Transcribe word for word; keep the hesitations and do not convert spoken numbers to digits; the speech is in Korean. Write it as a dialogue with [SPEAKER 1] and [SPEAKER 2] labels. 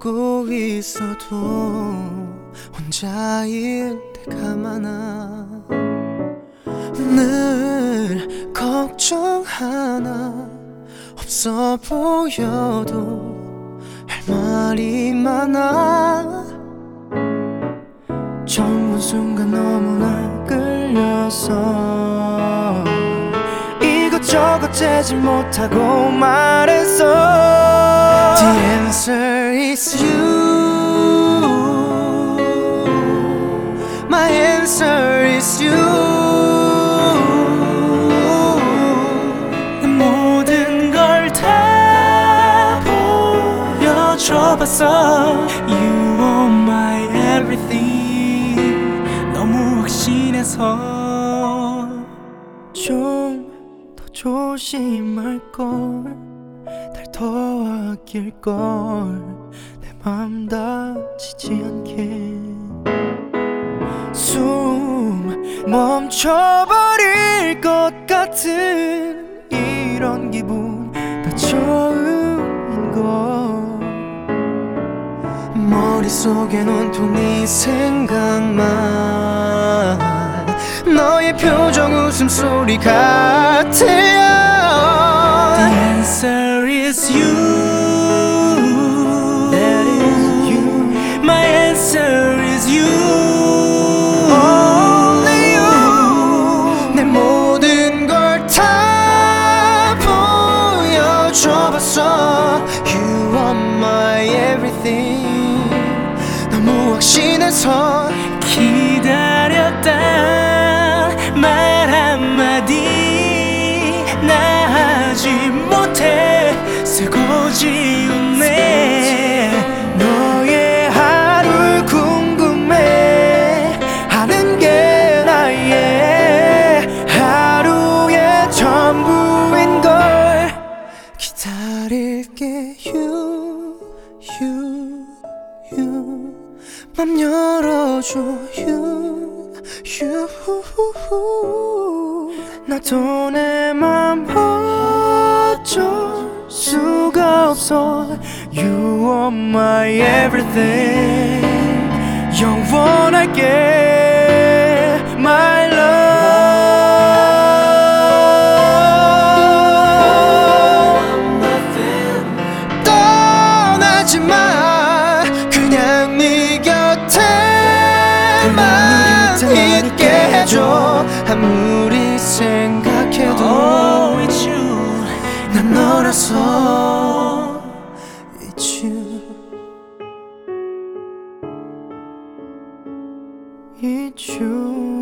[SPEAKER 1] 웃고 있어도 혼자일 때가 많아. 늘 걱정 하나 없어 보여도 할 말이 많아. 처음 본 순간 너무나 끌려서 이것저것 재지 못하고 말했어. The answer is you. My answer is you. 내 모든 걸 다 보여줘봤어. You are my everything. 너무 확신해서 좀 더 조심할걸, 날 더 아낄걸, 내 맘 다치지 않게. 숨 멈춰버릴 것 같은 이런 기분 다 처음인걸. 머릿속엔 온통 네 생각만, 너의 표정 웃음소리 같아. The answer is you. That is you. My answer is you. Only you. 내 모든 걸 다 보여줘봤어. You are my everything. 너무 확신해서 기다렸다 말 한마디 나 하지 못해 쓰고 지우네. 너의 하루 궁금해 하는 게 나의 하루의 전부인걸. 기다릴게 you, you, you. 맘 열어줘 you, you. 나도 내 맘 어쩔 수가 없어. You are my everything. 영원할게 my love. 떠나지 마. 그냥 네 곁에만 있게 해줘. 아무리 생각해도 oh, it's you. 난 너라서 it's you. It's you.